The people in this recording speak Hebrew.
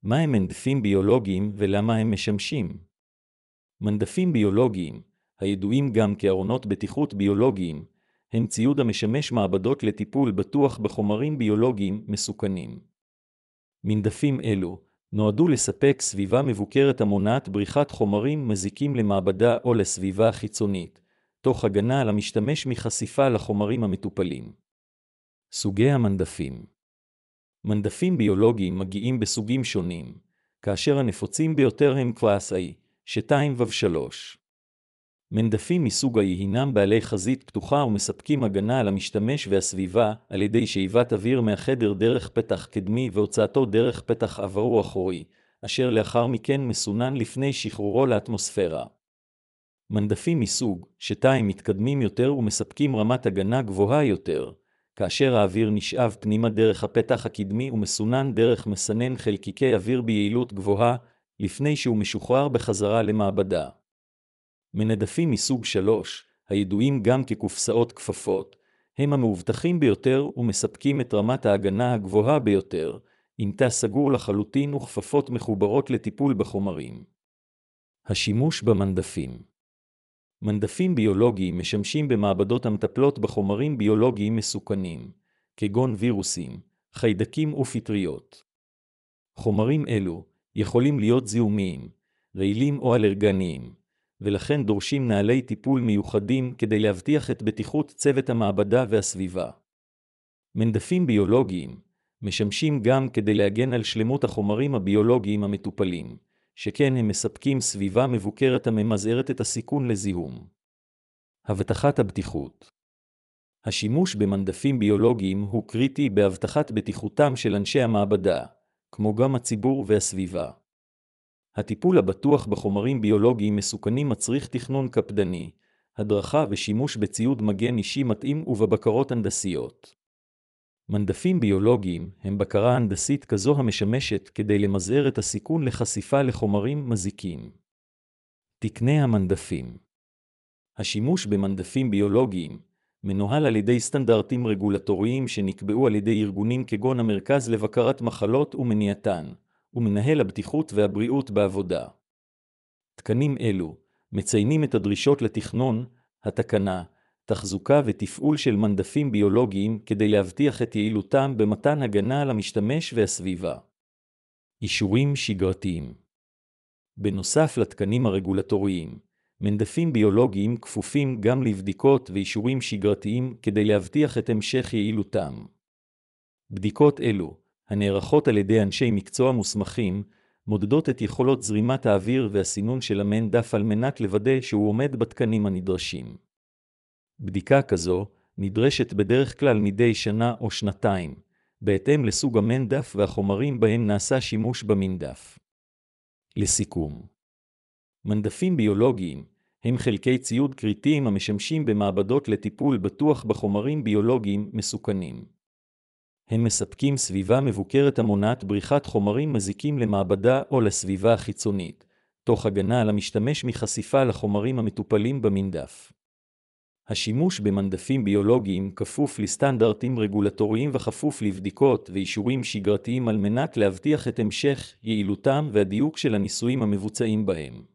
מה הם מנדפים ביולוגיים ולמה הם משמשים? מנדפים ביולוגיים, הידועים גם כארונות בטיחות ביולוגיים, הם ציוד המשמש מעבדות לטיפול בטוח בחומרים ביולוגיים מסוכנים. מנדפים אלו נועדו לספק סביבה מבוקרת המונעת בריחת חומרים מזיקים למעבדה או לסביבה חיצונית, תוך הגנה על המשתמש מחשיפה לחומרים המטופלים. סוגי המנדפים. מנדפים ביולוגיים מגיעים בסוגים שונים, כאשר הנפוצים ביותר הם קלאס A, 2 ו-3. מנדפים מסוג A הינם בעלי חזית פתוחה ומספקים הגנה על המשתמש והסביבה על ידי שאיבת אוויר מהחדר דרך פתח קדמי והוצאתו דרך פתח עברו אחורי, אשר לאחר מכן מסונן לפני שחרורו לאטמוספירה. מנדפים מסוג 2 מתקדמים יותר ומספקים רמת הגנה גבוהה יותר, כאשר האוויר נשאב פנימה דרך הפתח הקדמי ומסונן דרך מסנן חלקיקי אוויר ביעילות גבוהה, לפני שהוא משוחרר בחזרה למעבדה. מנדפים מסוג 3, הידועים גם כקופסאות כפפות, הם המאובטחים ביותר ומספקים את רמת ההגנה הגבוהה ביותר, עם תא סגור לחלוטין וכפפות מחוברות לטיפול בחומרים. השימוש במנדפים. מנדפים ביולוגיים משמשים במעבדות המטפלות בחומרים ביולוגיים מסוכנים, כגון וירוסים, חיידקים ופטריות. חומרים אלו יכולים להיות זיהומיים, רעילים או אלרגניים, ולכן דורשים נהלי טיפול מיוחדים כדי להבטיח את בטיחות צוות המעבדה והסביבה. מנדפים ביולוגיים משמשים גם כדי להגן על שלמות החומרים הביולוגיים המטופלים, שכן הם מספקים סביבה מבוקרת הממזערת את הסיכון לזיהום. הבטחת הבטיחות. השימוש במנדפים ביולוגיים הוא קריטי בהבטחת בטיחותם של אנשי המעבדה, כמו גם הציבור והסביבה. הטיפול הבטוח בחומרים ביולוגיים מסוכנים מצריך תכנון קפדני, הדרכה ושימוש בציוד מגן אישי מתאים ובבקרות הנדסיות. מנדפים ביולוגיים הם בקרה הנדסית כזו המשמשת כדי למזער את הסיכון לחשיפה לחומרים מזיקים. תקני המנדפים. השימוש במנדפים ביולוגיים מנוהל על ידי סטנדרטים רגולטוריים שנקבעו על ידי ארגונים כגון המרכז לבקרת מחלות ומניעתן, ומנהל הבטיחות והבריאות בעבודה. תקנים אלו מציינים את הדרישות לתכנון, התקנה, תחזוקה ותפעול של מנדפים ביולוגיים כדי להבטיח את יעילותם במתן הגנה על המשתמש והסביבה. אישורים שגרתיים. בנוסף לתקנים הרגולטוריים, מנדפים ביולוגיים כפופים גם לבדיקות ואישורים שגרתיים כדי להבטיח את המשך יעילותם. בדיקות אלו, הנערכות על ידי אנשי מקצוע מוסמכים, מודדות את יכולות זרימת האוויר והסינון של המנדף על מנת לוודא שהוא עומד בתקנים הנדרשים. בדיקה כזו נדרשת בדרך כלל מדי שנה או שנתיים, בהתאם לסוג המנדף והחומרים בהם נעשה שימוש במנדף. לסיכום, מנדפים ביולוגיים הם חלקי ציוד קריטיים המשמשים במעבדות לטיפול בטוח בחומרים ביולוגיים מסוכנים. הם מספקים סביבה מבוקרת המונעת בריחת חומרים מזיקים למעבדה או לסביבה החיצונית, תוך הגנה על המשתמש מחשיפה לחומרים המטופלים במנדף. השימוש במנדפים ביולוגיים כפוף לסטנדרטים רגולטוריים וכפוף לבדיקות ואישורים שגרתיים על מנת להבטיח את המשך יעילותם והדיוק של הניסויים המבוצעים בהם.